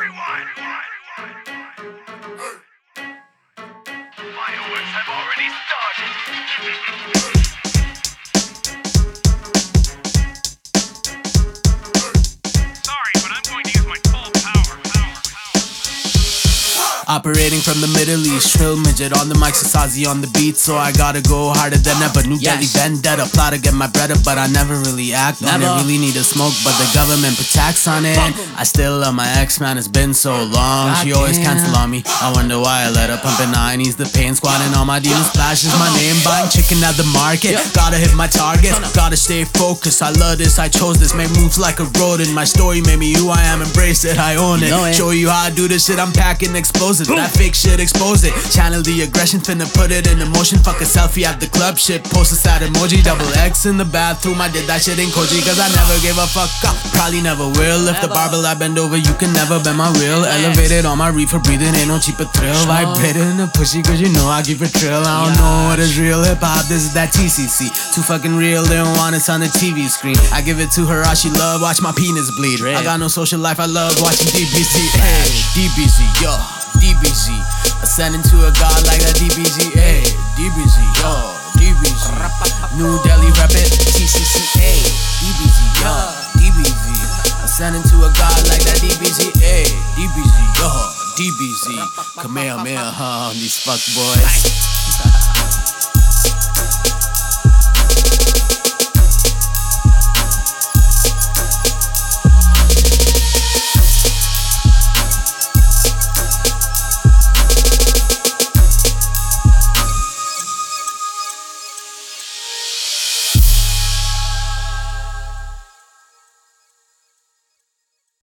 Fireworks have already started. Sorry, but I'm going to use my full power. Operating from the Middle East, trill midget on the mic, Sasazi on the beat. So I gotta go harder than ever. New Delhi vendetta, plot to get my bread up, but I never really act on it. Really need a smoke, but the government put tax on it. I still love my ex, man, it's been so long. She always cancel on me, I wonder why I let her pump in 90s. The pain squad and all my demons splashes my name. Buying chicken at the market, gotta hit my target, gotta stay focused. I love this, I chose this, make moves like a rodent. My story made me who I am, embrace it, I own it. Show you how I do this shit, I'm packing explosives. That fake shit, expose it. Channel the aggression, finna put it in motion. Fuck a selfie at the club shit. Post a sad emoji, double X in the bathroom. I did that shit in Koji, cause I never gave a fuck. Probably never will. If the barbell I bend over, you can never bend my wheel. Elevated on my reefer, breathing, ain't no cheaper thrill. Vibrated in the pushy, cause you know I keep it trill. I don't know what is real hip hop, this is that TCC. Too fucking real, they don't want us on the TV screen. I give it to her, all she love, watch my penis bleed. I got no social life, I love watching DBZ. Hey, DBZ, yo. DBZ, ascending to a god like that DBZ, ayy, DBZ, yo, DBZ, New Delhi rep it, TCC, ayy, DBZ, yo, DBZ, ascending to a god like that DBZ, ayy, DBZ, yo, DBZ, Kamehameha on these fuck boys.